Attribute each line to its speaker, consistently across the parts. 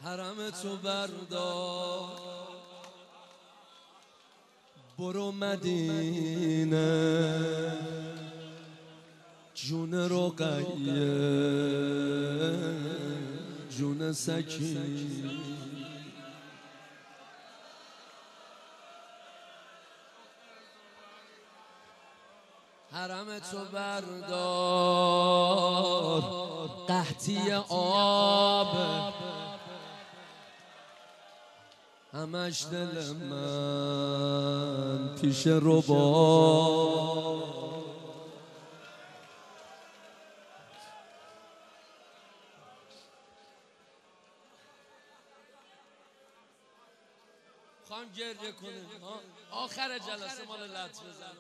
Speaker 1: حرم تو بردار برو مدینه جون رقیه جون سکین حرم تو بردار قحطی آب همش دل من پیش رباب خواهم گریه کنیم آخر جلسه مال لطف بزن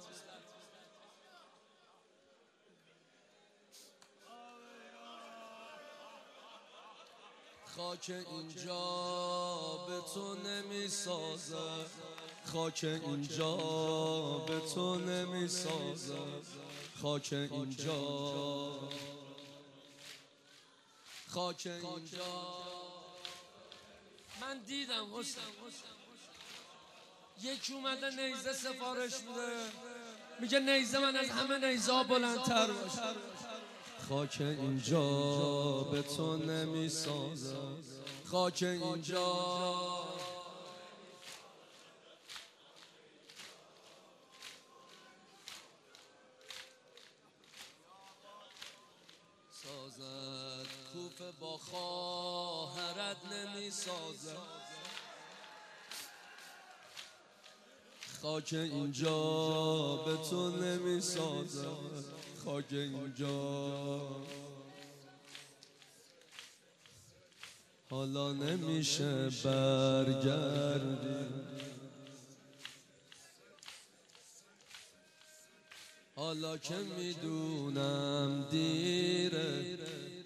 Speaker 1: خاک اینجا به تو نمی سازه خاک اینجا به تو نمی سازه خاک اینجا خاک اینجا من دیدم حسن یکی اومده نیزه سفارش میده میگه نیزه من از همه نیزه بلندتر باشه خاک اینجا به تو نمی سازه خاک اینجا سازد کوفه با خواهرت نمی سازه خاک اینجا به تو نمی سازه خاک اینجا حالا نمیشه برگردی حالا که میدونم دیره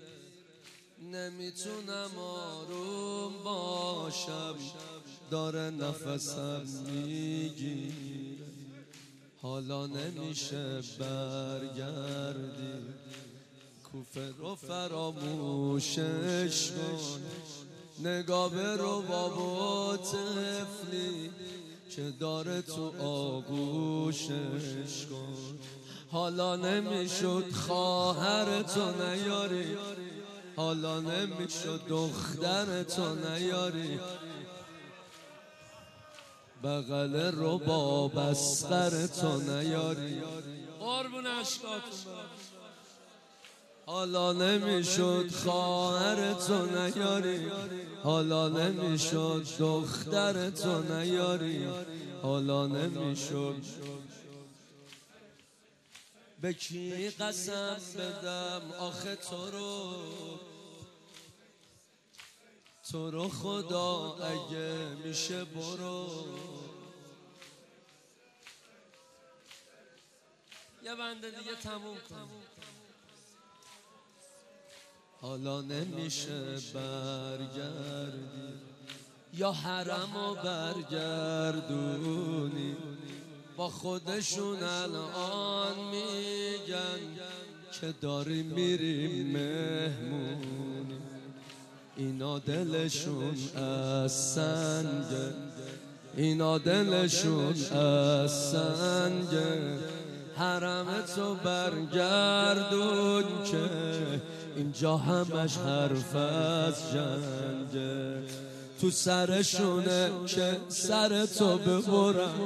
Speaker 1: نمیتونم آروم باشم داره نفسم میگیره حالا نمیشه برگردی کوفه رو فراموشش کن نگاه به رباب و طفلی که داره تو آغوشش کن حالا نمیشد خواهر تو نیاری حالا نمیشد دختر تو نیاری بغل رباب اسقر تو نیاری قربون عشقاتون حالا نمیشد خواهر تو نیاری حالا نمیشد دختر تو نیاری حالا نمیشد به کی قسم بدم آخه تو رو خدا اگه میشه برو یه بنده دیگه تموم کن حالا نمیشه برگردی یا حرمو برگردونی با خودشون الان میگن که داری میری مهمونی اینا دلشون از سنگه اینا دلشون از سنگه حرم تو برگردون که اینجا همش حرف از جنگه تو سرشونه که سر تو ببرن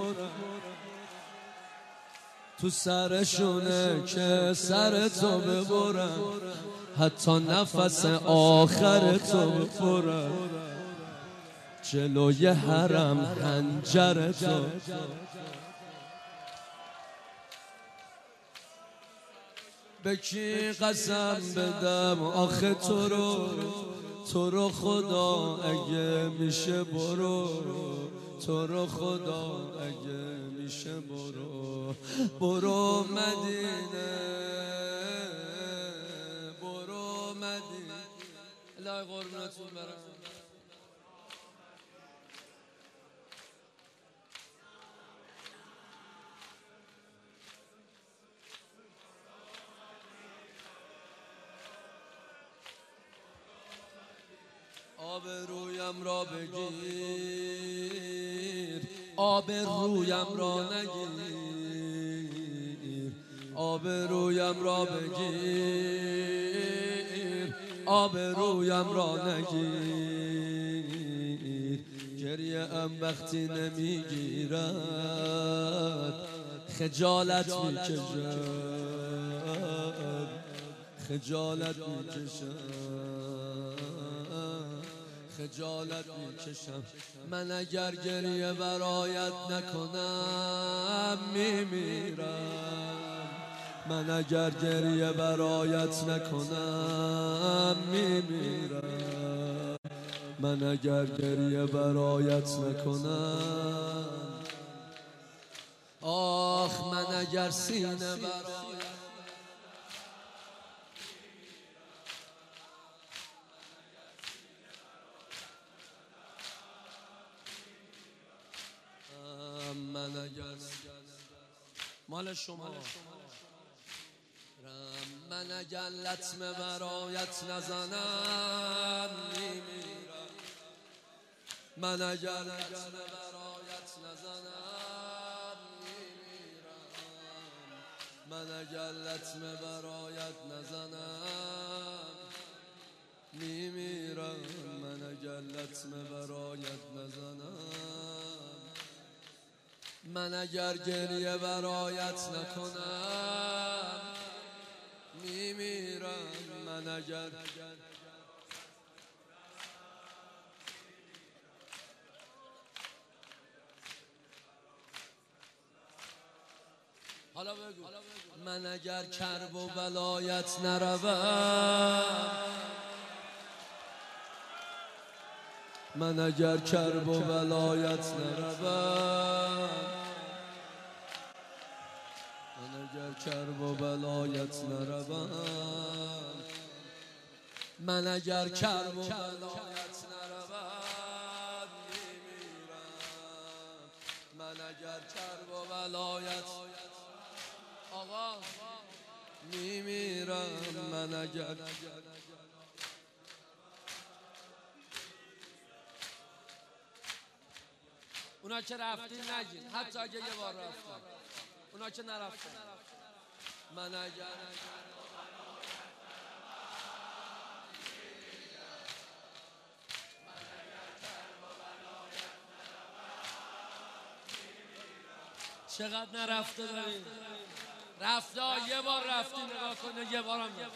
Speaker 1: تو سرشونه که سر تو ببرن حتی نفس آخر تو ببرن جلوی حرم حنجر تو به کی قسم بدم آخه تو رو خدا اگه میشه برو تو رو خدا اگه میشه برو مدینه برو مدینه الهی قربونتون برم آب رویم را بگیر، آب رویم را نگیر، آب رویم را بگیر، آب رویم را نگیر. گریه ام وقتی نمیگیرد خجالت میکشم، خجالت میکشم، خجالت میکشم. من اگر گریه برایت نکنم میمیرم، من اگر گریه برایت نکنم میمیرم، من اگر گریه برایت نکنم. آخ من اگر سینه برایت من اگر مال شما من اگر لطمه برایت نزنم میمیرم، من اگر لطمه برایت نزنم میمیرم، من اگر لطمه برایت نزنم میمیرم، من اگر لطمه برایت نزنم. من اگر گریه برایت نکنم میمیرم، من اگر حالا بگو من اگر کرب و بلایت نروم، من اگر کرب و بلایت نروم، من اگر کرب و بلایت نروم، من اگر کرب و بلایت نروم میمیرم، من اگر کرب و بلایت آقا میمیرم، من اگر اونا که رفتین نگین، حتی اگه یه بار رفتن، اونا که نرفتن. من اگر چقدر نرفته داریم، رفته یه بار رفتی نگاه کنه، یه بارم نرفت.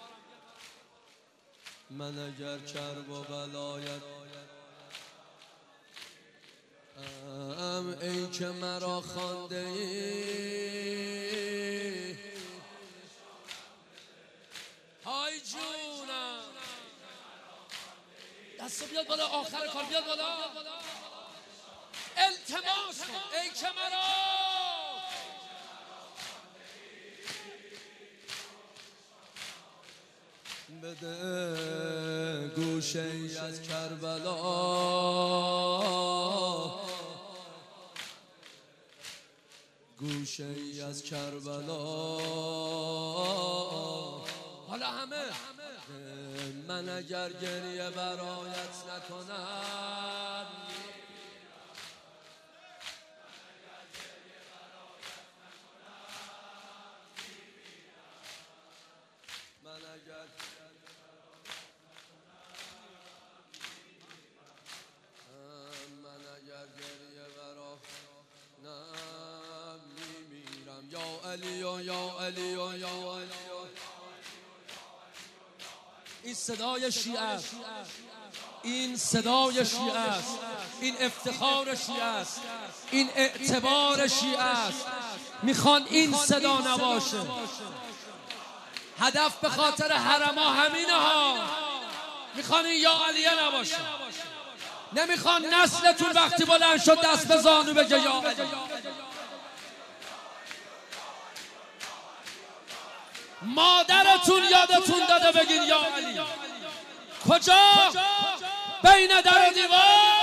Speaker 1: من اگر کرب و بلایت ای که مرا خوانده ای های جونم، دستو بیاد بالا، آخر کار بیاد بالا، التماس کن ای که مرا بده گوشه ای از کربلا، گوشه ای از کربلا. حالا همه من اگر گریه برایت نکنم من اگر گریه برایت نمیمیرم. یا علی یا علی یا علی. این صدای شیعه است، این صدای شیعه است، این افتخار شیعه است، این اعتبار شیعه است. میخوان این صدا نباشه. هدف به خاطر حرما همینه ها. میخوان این یا علیه نباشه. نمیخوان نسلتون وقتی بلند شد دست به زانو بگه یا علی. مادرتون یادتون داده بگین یا علی. کجا؟ بین در و دیوار.